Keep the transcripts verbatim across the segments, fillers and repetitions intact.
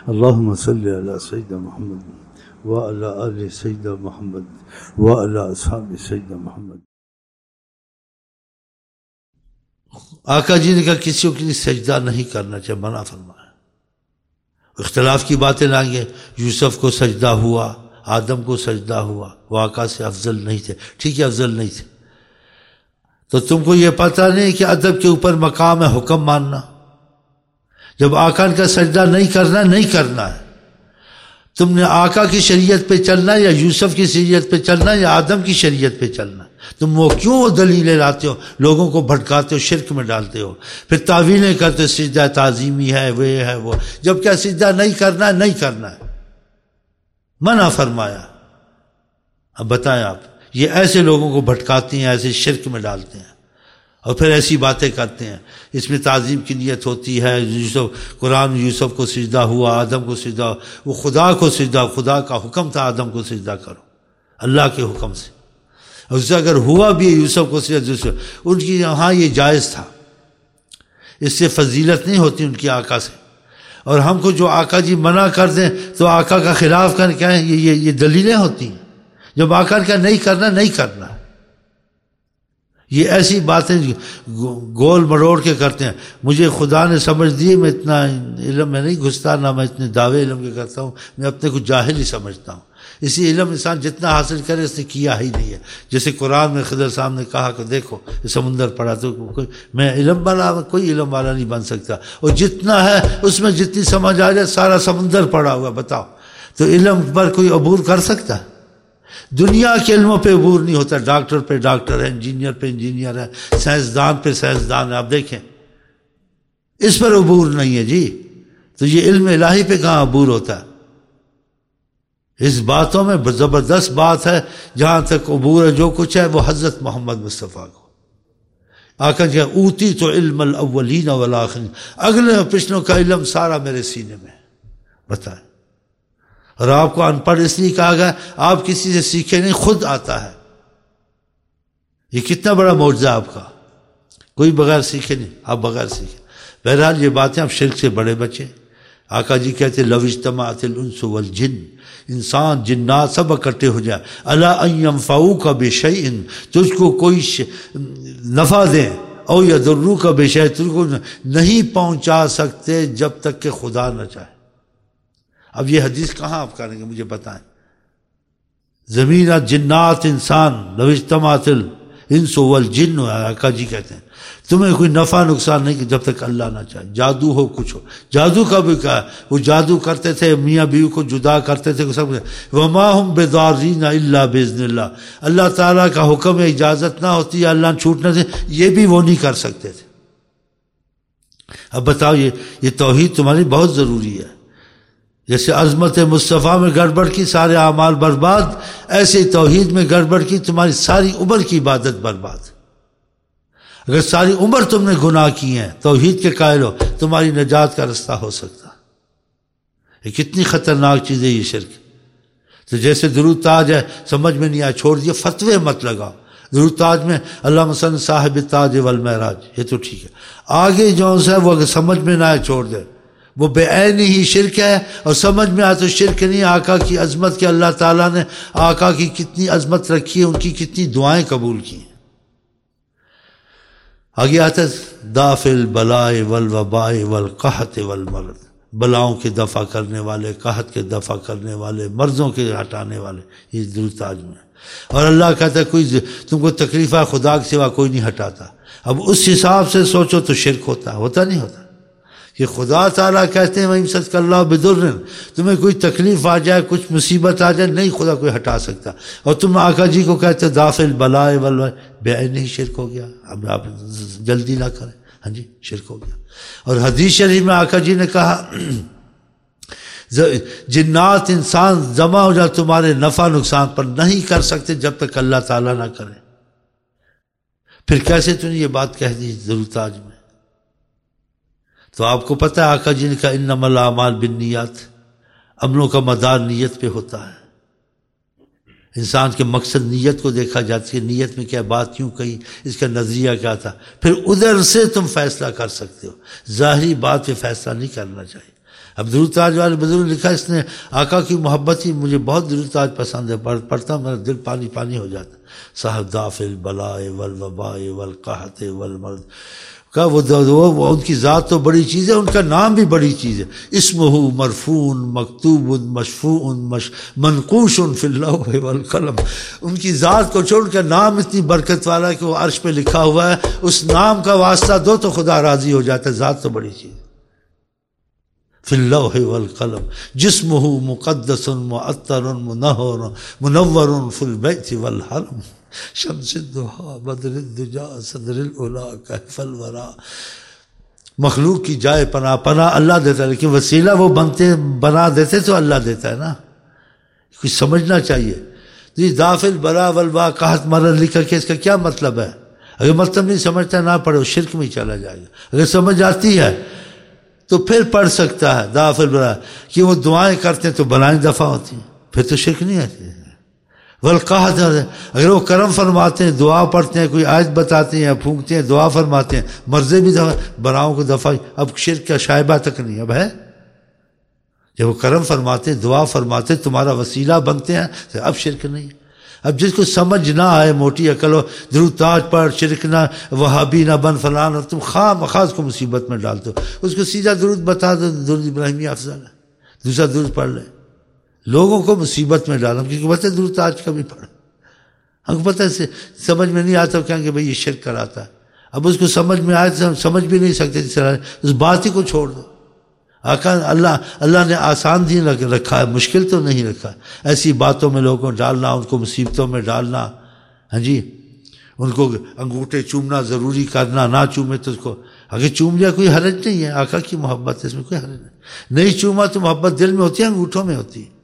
اللہم صلی علی سیدنا محمد وعلی آل سیدنا محمد وعلی اصحاب سیدنا محمد۔ آقا جی نے کہا کسی کو سجدہ نہیں کرنا چاہیے، منع فرمایا۔ اختلاف کی باتیں لائیں گے، یوسف کو سجدہ ہوا، آدم کو سجدہ ہوا، وہ آقا سے افضل نہیں تھے۔ ٹھیک ہے افضل نہیں تھے، تو تم کو یہ پتہ نہیں کہ ادب کے اوپر مقام ہے حکم ماننا۔ جب آقا کا سجدہ نہیں کرنا نہیں کرنا ہے، تم نے آقا کی شریعت پہ چلنا یا یوسف کی شریعت پہ چلنا یا آدم کی شریعت پہ چلنا؟ تم وہ کیوں دلیلیں لاتے ہو، لوگوں کو بھٹکاتے ہو، شرک میں ڈالتے ہو، پھر تعویلیں کرتے ہو سجدہ تعظیمی ہے، وہ ہے وہ، جب کیا سجدہ نہیں کرنا ہے نہیں کرنا ہے، منع فرمایا۔ اب بتائیں آپ، یہ ایسے لوگوں کو بھٹکاتی ہیں، ایسے شرک میں ڈالتے ہیں اور پھر ایسی باتیں کرتے ہیں۔ اس میں تعظیم کی نیت ہوتی ہے۔ یوسف قرآن یوسف کو سجدہ ہوا، آدم کو سجدہ ہوا، وہ خدا کو سجدہ، خدا کا حکم تھا آدم کو سجدہ کرو اللہ کے حکم سے، اور اس سے اگر ہوا بھی یوسف کو سجدہ، ان کی ہاں یہ جائز تھا، اس سے فضیلت نہیں ہوتی ان کی آقا سے۔ اور ہم کو جو آقا جی منع کر دیں تو آقا کا خلاف کر کیا ہے، یہ یہ یہ دلیلیں ہوتی ہیں۔ جب آقا کا نہیں کرنا نہیں کرنا، یہ ایسی باتیں گول مروڑ کے کرتے ہیں۔ مجھے خدا نے سمجھ دی، میں اتنا علم میں نہیں گھستا، نہ میں اتنے دعوے علم کے کرتا ہوں، میں اپنے کو جاہل ہی سمجھتا ہوں۔ اسی علم انسان جتنا حاصل کرے اس نے کیا ہی نہیں ہے۔ جیسے قرآن میں خضر صاحب نے کہا کہ دیکھو سمندر پڑا، تو کوئی میں علم والا کوئی علم والا نہیں بن سکتا، اور جتنا ہے اس میں جتنی سمجھ آ جائے، سارا سمندر پڑا ہوا، بتاؤ تو علم پر کوئی عبور کر سکتا؟ دنیا کے علموں پہ عبور نہیں ہوتا، ڈاکٹر پہ ڈاکٹر ہے، انجینئر پہ انجینئر ہے، سائنسدان پہ سائنسدان ہے، آپ دیکھیں اس پر عبور نہیں ہے جی۔ تو یہ علم الہی پہ کہاں عبور ہوتا ہے؟ اس باتوں میں زبردست بات ہے، جہاں تک عبور ہے جو کچھ ہے وہ حضرت محمد مصطفیٰ کو آقا جی اوتی تو علم الاولین والآخرین، اگلے پچھلوں کا علم سارا میرے سینے میں، بتائیں۔ اور آپ کو ان پڑھ اس لیے کہا گیا، آپ کسی سے سیکھے نہیں، خود آتا ہے۔ یہ کتنا بڑا معجزہ آپ کا، کوئی بغیر سیکھے نہیں، آپ بغیر سیکھے۔ بہرحال یہ باتیں آپ شرک سے بڑے بچے۔ آقا جی کہتے لو اجتمعت الانس والجن، انسان جنات سب اکٹھے ہو جائے، الا ان ینفعوک بشیء، تجھ کو کوئی نفع دیں، او یضروک بشیء، تجھ کو نہیں پہنچا سکتے جب تک کہ خدا نہ چاہے۔ اب یہ حدیث کہاں آپ کریں گے مجھے بتائیں؟ زمین جنات انسان لو اجتمعت الانس والجن، آقا جی کہتے ہیں تمہیں کوئی نفع نقصان نہیں کہ جب تک اللہ نہ چاہے۔ جادو ہو کچھ ہو، جادو کا بھی کہا، وہ جادو کرتے تھے، میاں بیوی کو جدا کرتے تھے سب، وما ہم بضارین الا باذن اللہ، اللہ تعالیٰ کا حکم ہے، اجازت نہ ہوتی ہے، اللہ چھوٹنے سے یہ بھی وہ نہیں کر سکتے تھے۔ اب بتاؤ یہ یہ توحید تمہاری بہت ضروری ہے۔ جیسے عظمت مصطفیٰ میں گڑبڑ کی سارے اعمال برباد، ایسے توحید میں گڑبڑ کی تمہاری ساری عمر کی عبادت برباد۔ اگر ساری عمر تم نے گناہ کی ہیں، توحید کے قائل ہو، تمہاری نجات کا رستہ ہو سکتا۔ یہ کتنی خطرناک چیز ہے یہ شرک۔ تو جیسے درود تاج ہے، سمجھ میں نہیں آیا چھوڑ دیا، فتوے مت لگاؤ۔ درود تاج میں اللہم صل صاحب التاج والمعراج، یہ تو ٹھیک ہے، آگے جو ہے وہ اگر سمجھ میں نہ آئے چھوڑ دے، وہ بے عین ہی شرک ہے، اور سمجھ میں آئے تو شرک نہیں۔ آقا کی عظمت کے اللہ تعالیٰ نے آقا کی کتنی عظمت رکھی ہے، ان کی کتنی دعائیں قبول کی ہیں۔ آگے آتا ہے دافع البلاء والوباء والقحط والمرض، بلاؤں کے دفع کرنے والے، قحط کے دفع کرنے والے، مرضوں کے ہٹانے والے، یہ درود تاج میں ہے۔ اور اللہ کہتا ہے کوئی تم کو تکلیف ہے، خدا کے سوا کوئی نہیں ہٹاتا۔ اب اس حساب سے سوچو تو شرک ہوتا ہوتا نہیں ہوتا؟ کہ خدا تعالیٰ کہتے ہیں وَإِمْسَسْكَ اللَّهُ بِضُرٍّ، تمہیں کوئی تکلیف آ جائے، کچھ مصیبت آ جائے، نہیں خدا کوئی ہٹا سکتا، اور تم آقا جی کو کہتے دافع البلاء والوباء، بے عین ہی شرک ہو گیا۔ اب آپ جلدی نہ کریں، ہاں جی شرک ہو گیا۔ اور حدیث شریف میں آقا جی نے کہا جنات انسان جمع ہو جائے تمہارے نفع نقصان پر نہیں کر سکتے جب تک اللہ تعالیٰ نہ کرے۔ پھر کیسے تم نے یہ بات کہہ دی درود تاج میں؟ تو آپ کو پتہ ہے آقا جی نے کہا انما الاعمال بالنیات، عملوں کا مدار نیت پہ ہوتا ہے۔ انسان کے مقصد نیت کو دیکھا جاتا ہے، نیت میں کیا بات کیوں کہی، اس کا نظریہ کیا تھا، پھر ادھر سے تم فیصلہ کر سکتے ہو۔ ظاہری بات پہ فیصلہ نہیں کرنا چاہیے۔ اب درود تاج والے بزرگ لکھا اس نے آقا کی محبت ہی مجھے بہت درود تاج پسند ہے، پڑھتا میرا دل پانی پانی ہو جاتا. صاحب دافع البلاء والوباء والقحط والمرض کا وہ, وہ ان کی ذات تو بڑی چیز ہے، ان کا نام بھی بڑی چیز ہے. اسمہ مرفون مکتوب مشفوع منقوش فی اللوح والقلم. ان کی ذات کو چھوڑ کر نام اتنی برکت والا ہے کہ وہ عرش پہ لکھا ہوا ہے، اس نام کا واسطہ دو تو خدا راضی ہو جاتا ہے. ذات تو بڑی چیز فی اللوح والقلم. جسمہ مقدس معطر منور منور فی البیت والحرم. شمس الضحیٰ بدر الدجا صدر العلا کہف الورا. مخلوق کی جائے پناہ پناہ اللہ دیتا ہے، لیکن وسیلہ وہ بنتے بنا دیتے تو اللہ دیتا ہے نا. کچھ سمجھنا چاہیے. جی دافع البلاء والوباء قحط مرض لکھا کہ اس کا کیا مطلب ہے؟ اگر مطلب نہیں سمجھتا نہ پڑھو، شرک میں ہی چلا جائے گا. اگر سمجھ آتی ہے تو پھر پڑھ سکتا ہے. دافع البلاء کہ وہ دعائیں کرتے ہیں تو بلائیں دفع ہوتی ہیں، پھر تو شرک نہیں آتی. والقحط اگر وہ کرم فرماتے ہیں، دعا پڑھتے ہیں، کوئی آیت بتاتے ہیں، پھونکتے ہیں، دعا فرماتے ہیں، مرضے بھی دفع بلاؤں کو دفع. اب شرک کا شائبہ تک نہیں اب ہے. جب وہ کرم فرماتے ہیں، دعا فرماتے ہیں، تمہارا وسیلہ بنتے ہیں، تو اب شرک نہیں. اب جس کو سمجھ نہ آئے، موٹی عقل ہو، درود تاج پر شرک نہ، وہابی نہ بن فلان، اور تم خواہ مخواہ کو مصیبت میں ڈال دو. اس کو سیدھا درود بتا دو، درود ابراہیمی افضل ہے، دوسرا درود پڑھ لے. لوگوں کو مصیبت میں ڈالا کیونکہ پتہ ہے درود تاج کا بھی پڑھا. ہم کو پتہ ہے سمجھ میں نہیں آتا، کہیں گے بھائی یہ شرک کراتا ہے. اب اس کو سمجھ میں آئے تو ہم سمجھ بھی نہیں سکتے، اس بات ہی کو چھوڑ دو. آقا اللہ اللہ نے آسان دین رکھا ہے، مشکل تو نہیں رکھا. ایسی باتوں میں لوگوں کو ڈالنا، ان کو مصیبتوں میں ڈالنا، ہاں جی، ان کو انگوٹھے چومنا ضروری کرنا، نہ چومے تو اس کو اگر چوم لیا کوئی حرج نہیں ہے. آقا کی محبت ہے، اس میں کوئی حرج نہیں. نہیں چوما تو محبت دل میں ہوتی ہے، انگوٹھوں میں ہوتی ہے.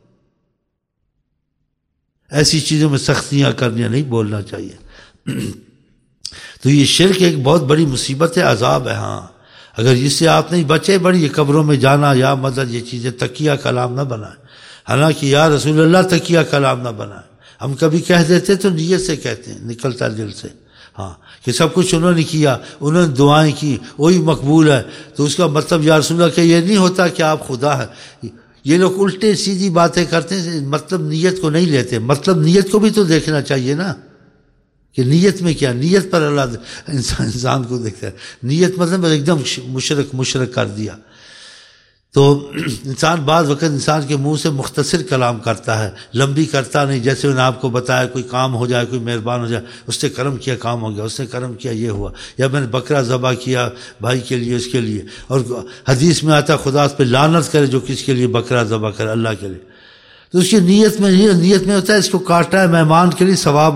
ایسی چیزوں میں سختیاں کرنی نہیں بولنا چاہیے. تو یہ شرک ایک بہت بڑی مصیبت ہے، عذاب ہے. ہاں اگر اس سے آپ نہیں بچے، بڑی قبروں میں جانا یا مدد، یہ چیزیں تکیہ کلام نہ بنائیں. حالانکہ یا رسول اللہ تکیہ کلام نہ بنائیں. ہم کبھی کہہ دیتے تو نیت سے کہتے ہیں، نکلتا دل سے. ہاں کہ سب کچھ انہوں نے کیا، انہوں نے دعائیں کی، وہی مقبول ہے، تو اس کا مطلب یا رسول اللہ کہ یہ نہیں ہوتا کہ آپ خدا ہیں. یہ لوگ الٹے سیدھی باتیں کرتے ہیں، مطلب نیت کو نہیں لیتے. مطلب نیت کو بھی تو دیکھنا چاہیے نا، کہ نیت میں کیا، نیت پر اللہ انسان انسان کو دیکھتا ہے. نیت مطلب ایک دم مشرک مشرک کر دیا. تو انسان بعض وقت انسان کے منہ سے مختصر کلام کرتا ہے، لمبی کرتا نہیں. جیسے میں نے آپ کو بتایا، کوئی کام ہو جائے، کوئی مہربان ہو جائے، اس نے کرم کیا کام ہو گیا، اس نے کرم کیا یہ ہوا، یا میں نے بکرا ذبح کیا بھائی کے لیے، اس کے لیے. اور حدیث میں آتا خدا اس پہ لعنت کرے جو کس کے لیے بکرا ذبح کرے، اللہ کے لیے. تو اس کی نیت میں نیت میں ہوتا ہے اس کو کاٹا ہے مہمان کے لیے ثواب،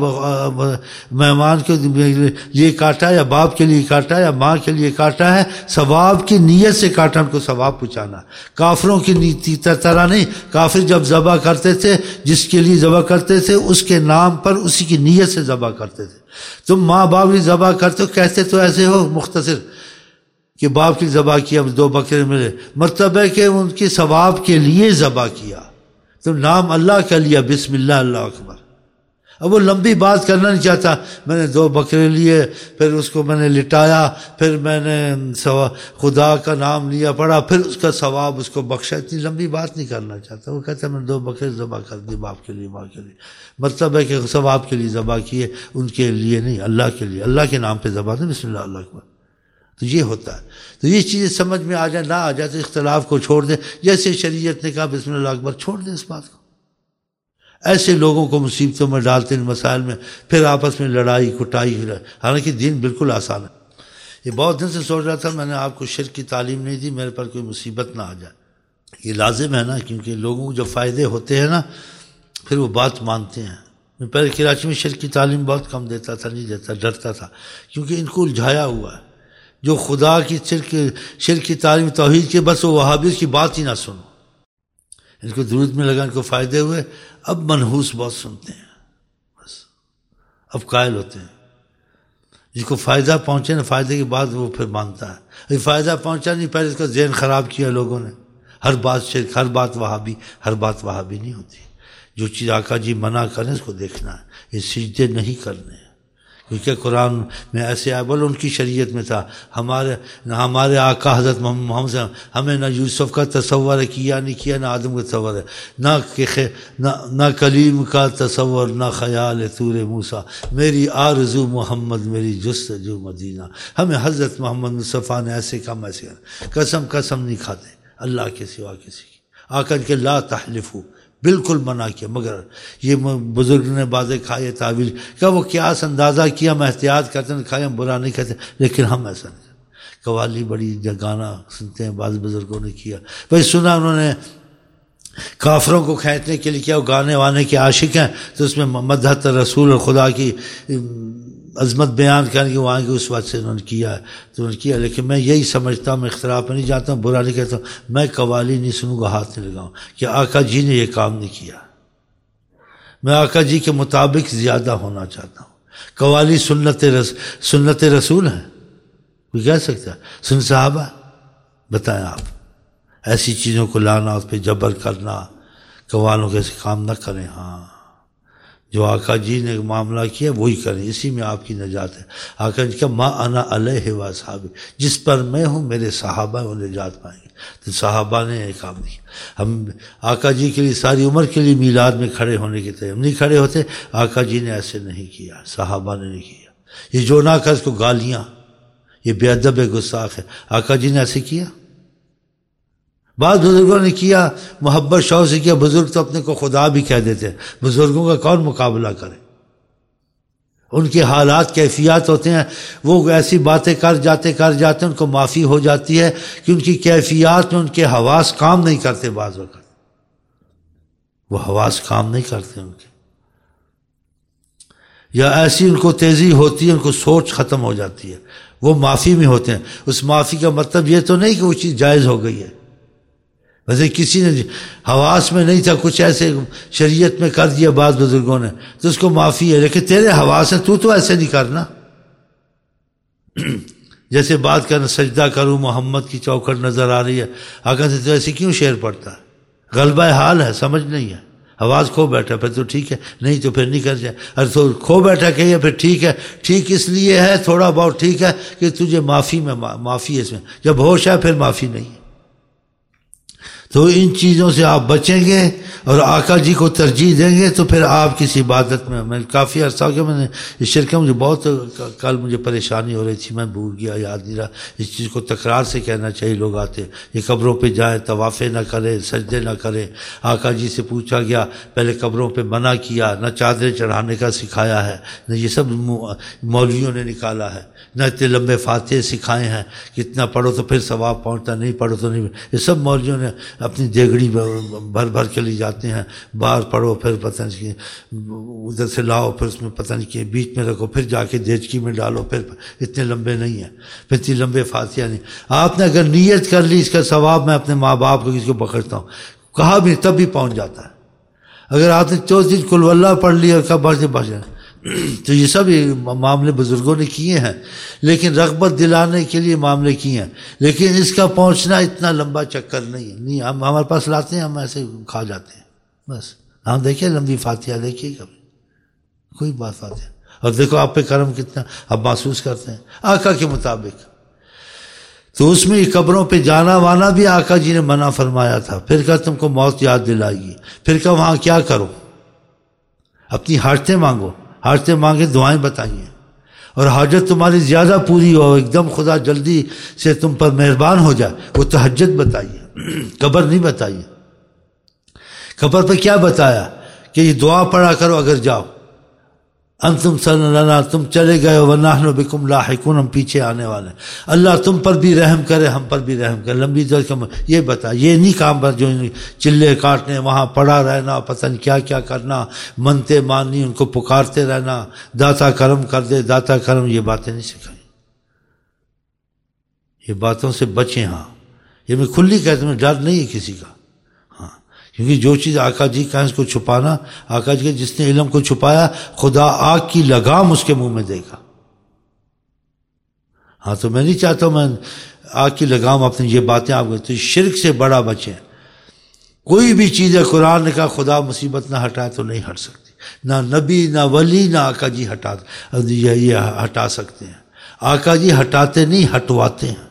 مہمان کے لیے کاٹا ہے، یا باپ کے لیے کاٹا ہے، یا ماں کے لیے کاٹا ہے، ثواب کی نیت سے کاٹا، ان کو ثواب پہنچانا. کافروں کی نیتی طرح نہیں. کافر جب ذبح کرتے تھے، جس کے لیے ذبح کرتے تھے اس کے نام پر اسی کی نیت سے ذبح کرتے تھے. تم ماں باپ کی ذبح کرتے ہو، کہتے تو ایسے ہو مختصر کہ باپ کی ذبح کیا، دو بکرے ملے، مطلب ہے کہ ان کے ثواب کے لیے ذبح کیا، تو نام اللہ کا لیا، بسم اللہ اللہ اکبر. اب وہ لمبی بات کرنا نہیں چاہتا، میں نے دو بکرے لیے، پھر اس کو میں نے لٹایا، پھر میں نے خدا کا نام لیا پڑھا، پھر اس کا ثواب اس کو بخشا. اتنی لمبی بات نہیں کرنا چاہتا. وہ کہتا ہے میں نے دو بکرے ذبح کر دی باپ کے لیے ماں کے لیے. مطلب ہے کہ ثواب کے لیے ذبح کیے، ان کے لیے نہیں، اللہ کے لیے، اللہ کے نام پہ ذبح دیں، بسم اللہ اللہ اکبر. تو یہ ہوتا ہے. تو یہ چیزیں سمجھ میں آ جائے، نہ آ جائے تو اختلاف کو چھوڑ دیں. جیسے شریعت نے کہا بسم اللہ اکبر، چھوڑ دیں اس بات کو. ایسے لوگوں کو مصیبتوں میں ڈالتے ہیں مسائل میں، پھر آپس میں لڑائی کٹائی. حالانکہ دین بالکل آسان ہے. یہ بہت دن سے سوچ رہا تھا، میں نے آپ کو شرک کی تعلیم نہیں دی، میرے پر کوئی مصیبت نہ آ جائے. یہ لازم ہے نا، کیونکہ لوگوں کو جب فائدے ہوتے ہیں نا پھر وہ بات مانتے ہیں. میں پہلے کراچی میں شرک کی تعلیم بہت کم دیتا تھا، نہیں دیتا، ڈرتا تھا، کیونکہ ان کو الجھایا ہوا ہے. جو خدا کی شرک شرک کی تعلیم توحید کے، بس وہ وہابیز کی بات ہی نہ سنو. ان کو درود میں لگا، ان کو فائدے ہوئے. اب منحوس بہت سنتے ہیں، بس اب قائل ہوتے ہیں. جس کو فائدہ پہنچے نا، فائدے کے بعد وہ پھر مانتا ہے. ابھی فائدہ پہنچا نہیں، پہلے اس کا ذہن خراب کیا لوگوں نے. ہر بات شرک، ہر بات وہابی، ہر بات وہابی نہیں ہوتی. جو چیز آقا جی منع کریں اس کو دیکھنا ہے. یہ سجدے نہیں کرنے، کیونکہ قرآن میں ایسے آئے بولے ان کی شریعت میں تھا. ہمارے ہمارے آقا حضرت محمد محمد صلی اللہ علیہ وسلم ہمیں نہ یوسف کا تصور کیا نہیں کیا، نہ آدم کا تصور ہے، نہ کہ نہ نہ کلیم کا تصور، نہ خیال طور موسیٰ. میری آرزو محمد، میری جستجو مدینہ. ہمیں حضرت محمد مصطفیٰ نے ایسے کم ایسے قسم قسم نہیں کھاتے اللہ کے سوا کسی کی. آقا کہ لا تحلفو، بالکل منع کیا. مگر یہ بزرگ نے باتیں کھائے تعویل کہ وہ قیاس اندازہ کیا، ہم احتیاط کرتے ہیں، کھائے ہم برا نہیں کہتے، لیکن ہم ایسا نہیں. قوالی بڑی گانا سنتے ہیں بعض بزرگوں نے کیا. بھائی سنا انہوں نے کافروں کو کھینچنے کے لیے کیا، وہ گانے وانے کے عاشق ہیں تو اس میں مدحت رسول اور خدا کی عظمت بیان کرنے کی وہاں کی اس وقت سے انہوں نے کیا ہے تو انہوں نے کیا. لیکن میں یہی سمجھتا ہوں، میں اختلاف میں نہیں جاتا ہوں، برا نہیں کہتا ہوں، میں قوالی نہیں سنوں گا، ہاتھ نہیں لگاؤں کہ آقا جی نے یہ کام نہیں کیا. میں آقا جی کے مطابق زیادہ ہونا چاہتا ہوں. قوالی سنت رس سنت رسول ہے، کوئی کہہ سکتا ہے سن صحابہ؟ بتائیں آپ. ایسی چیزوں کو لانا، اس پہ جبر کرنا، قوالوں کے ایسے کام نہ کریں. ہاں جو آقا جی نے معاملہ کیا وہی کریں، اسی میں آپ کی نجات ہے. آقا جی کا ما انا علیہ و اصحابی، جس پر میں ہوں میرے صحابہ وہ نجات پائیں گے. تو صحابہ نے یہ کام نہیں. ہم آقا جی کے لیے ساری عمر کے لیے میلاد میں کھڑے ہونے کے تھے، ہم نہیں کھڑے ہوتے. آقا جی نے ایسے نہیں کیا، صحابہ نے نہیں کیا. یہ جو نہ کر اس کو گالیاں، یہ بے ادب گستاخ ہے. آقا جی نے ایسے کیا؟ بعض بزرگوں نے کیا، محبت شوق سے کیا. بزرگ تو اپنے کو خدا بھی کہہ دیتے ہیں، بزرگوں کا کون مقابلہ کرے؟ ان کے حالات کیفیات ہوتے ہیں، وہ ایسی باتیں کر جاتے کر جاتے ہیں، ان کو معافی ہو جاتی ہے کہ ان کی کیفیات میں ان کے حواس کام نہیں کرتے. بعض وقت وہ حواس کام نہیں کرتے ان کے، یا ایسی ان کو تیزی ہوتی ہے، ان کو سوچ ختم ہو جاتی ہے، وہ معافی میں ہوتے ہیں. اس معافی کا مطلب یہ تو نہیں کہ وہ چیز جائز ہو گئی ہے. ویسے کسی نے حواس میں نہیں تھا، کچھ ایسے شریعت میں کر دیا بعض بزرگوں نے تو اس کو معافی ہے، لیکن تیرے حواس ہیں، تو تو ایسے نہیں کرنا. جیسے بات کرنا سجدہ کروں محمد کی چوکھٹ نظر آ رہی ہے، آقا سے تو ایسے کیوں شعر پڑتا ہے؟ غلبہ حال ہے، سمجھ نہیں ہے، حواس کھو بیٹھا، پھر تو ٹھیک ہے، نہیں تو پھر نہیں کر جائے. ارے تو کھو بیٹھا کہیے پھر ٹھیک ہے. ٹھیک اس لیے ہے تھوڑا بہت ٹھیک ہے کہ تجھے معافی میں معافی ہے، اس میں جب ہوش ہے پھر معافی نہیں ہے. تو ان چیزوں سے آپ بچیں گے اور آقا جی کو ترجیح دیں گے تو پھر آپ کسی عبادت میں. میں کافی عرصہ ہو گیا میں نے اس شرکہ، مجھے بہت کل مجھے پریشانی ہو رہی تھی، میں بھول گیا، یاد نہیں رہا. اس چیز کو تکرار سے کہنا چاہیے. لوگ آتے یہ قبروں پہ جائیں، طوافیں نہ کریں، سجدے نہ کریں. آقا جی سے پوچھا گیا، پہلے قبروں پہ منع کیا، نہ چادریں چڑھانے کا سکھایا ہے، نہ یہ سب مولویوں نے نکالا ہے، نہ اتنے لمبے فاتحے سکھائے ہیں کہ اتنا پڑھو تو پھر ثواب پہنچتا، نہیں پڑھو تو نہیں. یہ سب مولویوں نے اپنی دیگڑی بھر بھر کے لے جاتے ہیں، باہر پڑھو پھر پتہ نہیں ادھر سے لاؤ، پھر اس میں پتہ نہیں کہ بیچ میں رکھو، پھر جا کے دیچکی میں ڈالو، پھر اتنے لمبے نہیں ہیں، پھر اتنے لمبے فاتحہ نہیں. آپ نے اگر نیت کر لی اس کا ثواب میں اپنے ماں باپ کو کسی کو بخشتا ہوں کہا بھی تب بھی پہنچ جاتا ہے. اگر آپ نے چوتھ دن کل واللہ پڑھ لی اور کب بڑھ سے بچ جائے. تو یہ سب معاملے بزرگوں نے کیے ہیں، لیکن رغبت دلانے کے لیے معاملے کیے ہیں. لیکن اس کا پہنچنا اتنا لمبا چکر نہیں ہے. نہیں ہم ہمارے پاس لاتے ہیں، ہم ایسے کھا جاتے ہیں بس. ہم دیکھیں لمبی فاتحہ دیکھیے کبھی کوئی بات فاتحہ، اور دیکھو آپ پہ کرم کتنا اب محسوس کرتے ہیں آقا کے مطابق. تو اس میں قبروں پہ جانا وانا بھی آقا جی نے منع فرمایا تھا. پھر کہا تم کو موت یاد دلائے گی. پھر کہا وہاں کیا کرو؟ اپنی حاجتیں مانگو، حاجتیں مانگے دعائیں بتائیے، اور حاجت تمہاری زیادہ پوری ہو، ایک دم خدا جلدی سے تم پر مہربان ہو جائے، وہ تہجد بتائیے، قبر نہیں بتائیے. قبر پہ کیا بتایا کہ یہ دعا پڑھا کرو اگر جاؤ. انتم صلی تم چلے گئے ہو ونحن بکم لاحقون، ہم پیچھے آنے والے ہیں. اللہ تم پر بھی رحم کرے، ہم پر بھی رحم کرے. لمبی دور کم یہ بتا، یہ نہیں کام پر جو چلے کاٹنے، وہاں پڑا رہنا، پتہ نہیں کیا کیا کرنا، منتے ماننی، ان کو پکارتے رہنا، داتا کرم کر دے، داتا کرم، یہ باتیں نہیں سکھائیں. یہ باتوں سے بچیں. ہاں یہ میں کھلی کہتا ہوں، ڈر نہیں ہے کسی کا. کیونکہ جو چیز آقا جی کا اس کو چھپانا، آقا جی کے جس نے علم کو چھپایا خدا آگ کی لگام اس کے منہ میں دے گا. ہاں تو میں نہیں چاہتا ہوں میں آگ کی لگام اپنی یہ باتیں آپ کو. تو شرک سے بڑا بچیں. کوئی بھی چیز ہے، قرآن نے کہا خدا مصیبت نہ ہٹائے تو نہیں ہٹ سکتی. نہ نبی نہ ولی نہ آقا جی ہٹا یہ ہٹا سکتے ہیں. آقا جی ہٹاتے نہیں ہٹواتے ہیں.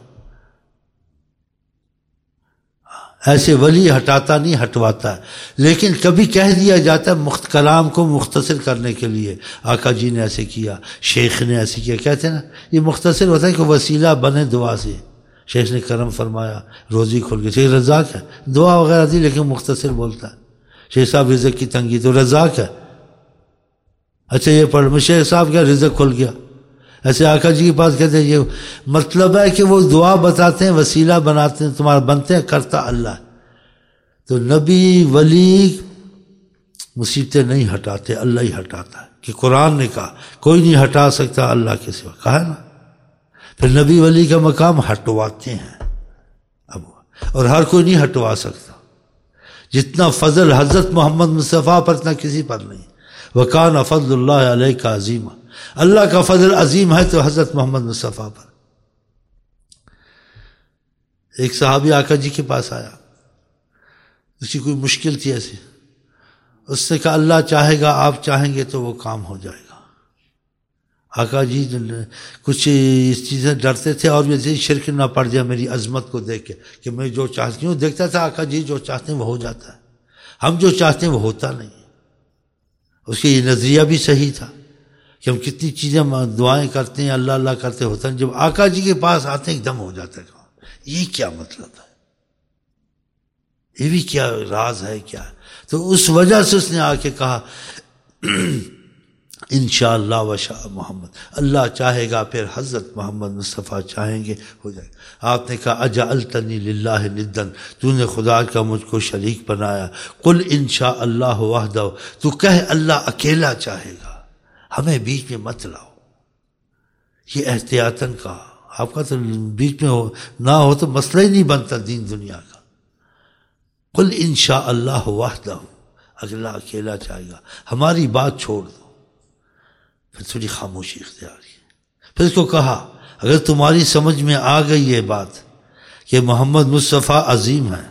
ایسے ولی ہٹاتا نہیں ہٹواتا ہے. لیکن کبھی کہہ دیا جاتا ہے مخت کلام کو مختصر کرنے کے لیے آقا جی نے ایسے کیا، شیخ نے ایسے کیا. کہتے ہیں نا یہ مختصر ہوتا ہے کہ وسیلہ بنے دعا سے. شیخ نے کرم فرمایا روزی کھل گئی. شیخ رزاق ہے، دعا وغیرہ دی لیکن مختصر بولتا ہے. شیخ صاحب رزق کی تنگی تو رزاق ہے. اچھا یہ پڑھ میں شیخ صاحب کیا رزق کھل گیا. ایسے آقا جی کے پاس کہتے ہیں یہ مطلب ہے کہ وہ دعا بتاتے ہیں، وسیلہ بناتے ہیں، تمہارا بنتے ہیں، کرتا اللہ. تو نبی ولی مصیبتیں نہیں ہٹاتے، اللہ ہی ہٹاتا ہے. کہ قرآن نے کہا کوئی نہیں ہٹا سکتا اللہ کے سوا، کہا ہے نا. پھر نبی ولی کا مقام ہٹواتے ہیں اب، اور ہر کوئی نہیں ہٹوا سکتا. جتنا فضل حضرت محمد مصطفیٰ پر اتنا کسی پر نہیں. وَكَانَ فَضْلُ اللَّهِ عَلَيْكَ عَظِيمًا. اللہ کا فضل عظیم ہے تو حضرت محمد مصطفیٰ پر. ایک صحابی آقا جی کے پاس آیا، اس کی کوئی مشکل تھی ایسی. اس نے کہا اللہ چاہے گا، آپ چاہیں گے تو وہ کام ہو جائے گا. آقا جی کچھ اس چیزیں ڈرتے تھے اور ویسے شرک نہ پڑ جائے میری عظمت کو دیکھ کے کہ میں جو چاہتی ہوں. دیکھتا تھا آقا جی جو چاہتے ہیں وہ ہو جاتا ہے، ہم جو چاہتے ہیں وہ ہوتا نہیں. اس کے یہ نظریہ بھی صحیح تھا کہ ہم کتنی چیزیں دعائیں کرتے ہیں، اللہ اللہ کرتے ہوتا ہے، جب آقا جی کے پاس آتے ہیں ایک دم ہو جاتا ہے. یہ کیا مطلب ہے، یہ بھی کیا راز ہے کیا. تو اس وجہ سے اس نے آ کے کہا انشاءاللہ وشاء محمد، اللہ چاہے گا پھر حضرت محمد مصطفیٰ چاہیں گے ہو جائے گا. آپ نے کہا اجعلتنی للہ ندًا، تو نے خدا کا مجھ کو شریک بنایا. قل انشاء اللہ وحدہ، تو کہہ اللہ اکیلا چاہے گا، ہمیں بیچ میں مت لاؤ. یہ احتیاطاً کہا. آپ کا تو بیچ میں ہو نہ ہو تو مسئلہ ہی نہیں بنتا دین دنیا کا. قل انشاء اللہ وحدہ، اللہ اکیلا چاہے گا، ہماری بات چھوڑ دو. پھر تھوڑی خاموشی اختیار کی. پھر اس کو کہا اگر تمہاری سمجھ میں آ گئی یہ بات کہ محمد مصطفیٰ عظیم ہے،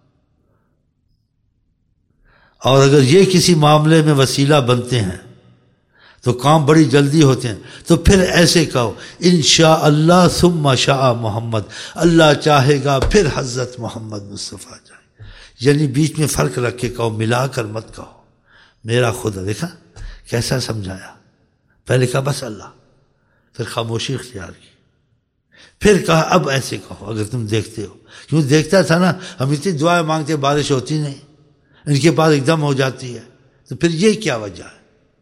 اور اگر یہ کسی معاملے میں وسیلہ بنتے ہیں تو کام بڑی جلدی ہوتے ہیں، تو پھر ایسے کہو انشاءاللہ ثم شاء محمد، اللہ چاہے گا پھر حضرت محمد مصطفیٰ چاہے. یعنی بیچ میں فرق رکھ کے کہو، ملا کر مت کہو میرا خدا. دیکھا کیسا سمجھایا. پہلے کہا بس اللہ، پھر خاموشی اختیار کی. پھر کہا اب ایسے کہو اگر تم دیکھتے ہو. کیوں دیکھتا تھا نا، ہم اتنی دعائیں مانگتے بارش ہوتی نہیں، ان کے پاس ایک دم ہو جاتی ہے. تو پھر یہ کیا وجہ ہے؟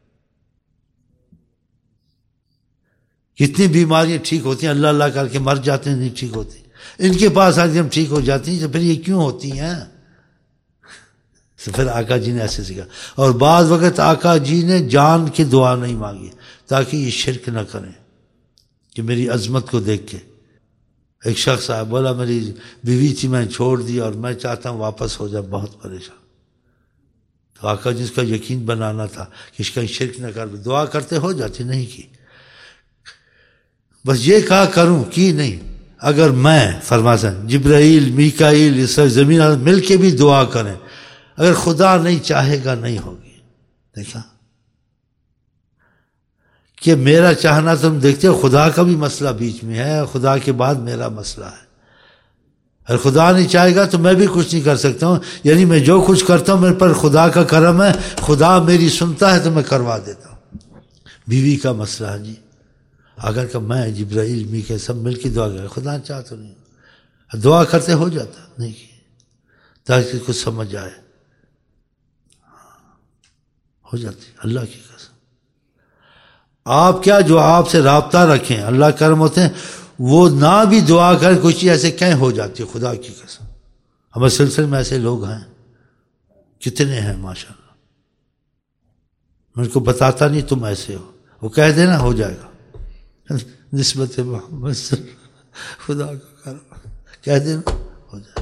کتنی بیماریاں ٹھیک ہوتی ہیں اللہ اللہ کر کے مر جاتے ہیں، نہیں ٹھیک ہوتی. ان کے پاس آج ہم ٹھیک ہو جاتی ہیں، تو پھر یہ کیوں ہوتی ہیں؟ تو پھر آقا جی نے ایسے سکھا. اور بعض وقت آقا جی نے جان کی دعا نہیں مانگی تاکہ یہ شرک نہ کریں کہ میری عظمت کو دیکھ کے. ایک شخص آیا بولا میری بیوی تھی میں چھوڑ دی اور میں چاہتا ہوں واپس ہو جائے، بہت پریشان. تو آقا جی اس کا یقین بنانا تھا کہ اس کا شرک نہ کر. دعا کرتے ہو جاتی، نہیں کی. بس یہ کہا کروں کی نہیں. اگر میں فرماتا جبرائیل میکائیل اس زمین مل کے بھی دعا کریں، اگر خدا نہیں چاہے گا نہیں ہوگی. دیکھا کہ میرا چاہنا تم دیکھتے ہو، خدا کا بھی مسئلہ بیچ میں ہے، خدا کے بعد میرا مسئلہ ہے. اگر خدا نہیں چاہے گا تو میں بھی کچھ نہیں کر سکتا ہوں. یعنی میں جو کچھ کرتا ہوں میرے پر خدا کا کرم ہے، خدا میری سنتا ہے تو میں کروا دیتا ہوں. بیوی کا مسئلہ ہے جی، اگر کہ میں جبرائیل میکائیل سب مل کے دعا کرے، خدا چاہ تو نہیں، دعا کرتے ہو جاتا نہیں کی تاکہ کچھ سمجھ آئے، ہو جاتی اللہ کی قسم. آپ کیا جو آپ سے رابطہ رکھیں اللہ کرم ہوتے ہیں، وہ نہ بھی دعا کریں کوئی چیز ایسے کہیں ہو جاتی ہے خدا کی قسم. ہمارے سلسلے میں ایسے لوگ ہیں، کتنے ہیں ماشاءاللہ. میں ان کو بتاتا نہیں تم ایسے ہو، وہ کہہ دینا ہو جائے گا. نسبت محمد خدا کا کرم کہہ دینا ہو جائے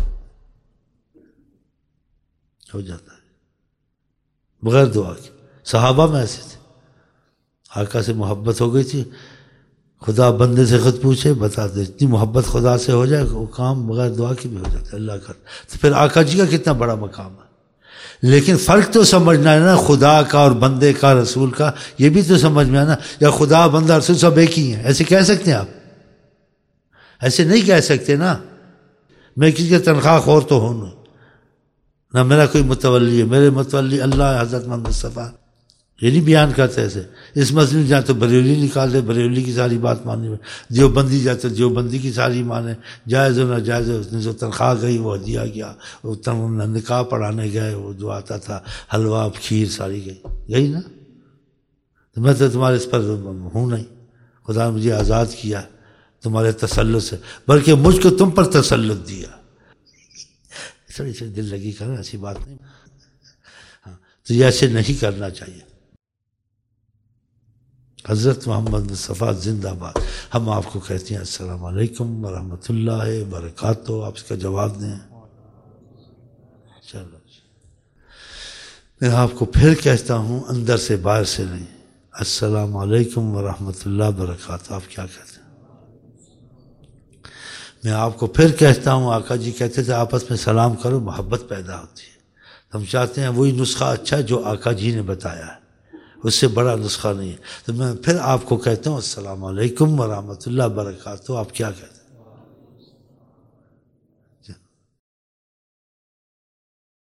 ہو جاتا ہے بغیر دعا کے. صحابہ میں ایسے تھے، آقا سے محبت ہو گئی تھی، خدا بندے سے خود پوچھے بتا دے. اتنی محبت خدا سے ہو جائے وہ کام بغیر دعا کی بھی ہو جاتا ہے اللہ کا. تو پھر آقا جی کا کتنا بڑا مقام ہے. لیکن فرق تو سمجھنا ہے نا، خدا کا اور بندے کا رسول کا، یہ بھی تو سمجھ میں آنا، یا خدا بندہ رسول سب ایک ہی ہیں، ایسے کہہ سکتے ہیں آپ؟ ایسے نہیں کہہ سکتے نا. میں کسی کا تنخواہ خور تو ہوں نہیں، نہ میرا کوئی متولی ہے، میرے متولی اللہ حضرت محمد مصطفیٰ. یہ نہیں بیان کرتے ایسے. اس مسئلے میں جہاں تو بریلی نکال دے، بریلی کی ساری بات ماننی ہے، دیوبندی جاتے دیوبندی کی ساری مانے، جائز و ناجائز، اس نے جو تنخواہ گئی وہ دیا گیا، وہ نکاح پڑھانے گئے، وہ جو آتا تھا حلوہ کھیر ساری گئی گئی نا. تو میں تو تمہارے اس پر ہوں نہیں، خدا نے مجھے آزاد کیا تمہارے تسلط سے، بلکہ مجھ کو تم پر تسلط دیا. تھوڑی سی دل لگی کرنا، ایسی بات نہیں. ہاں تو یہ ایسے نہیں کرنا چاہیے. حضرت محمد مصطفیٰ زندہ باد. ہم آپ کو کہتے ہیں السلام علیکم ورحمۃ اللہ وبرکاتہ. آپ اس کا جواب دیں. چلو میں آپ کو پھر کہتا ہوں، اندر سے باہر سے نہیں، السلام علیکم ورحمۃ اللہ وبرکاتہ. آپ کیا کہتے ہیں؟ میں آپ کو پھر کہتا ہوں، آقا جی کہتے تھے آپس میں سلام کرو، محبت پیدا ہوتی ہے. ہم چاہتے ہیں وہی نسخہ اچھا ہے جو آقا جی نے بتایا ہے، اس سے بڑا نسخہ نہیں ہے. تو میں پھر آپ کو کہتا ہوں السلام علیکم ورحمۃ اللہ وبرکاتہ. آپ کیا کہتے ہیں؟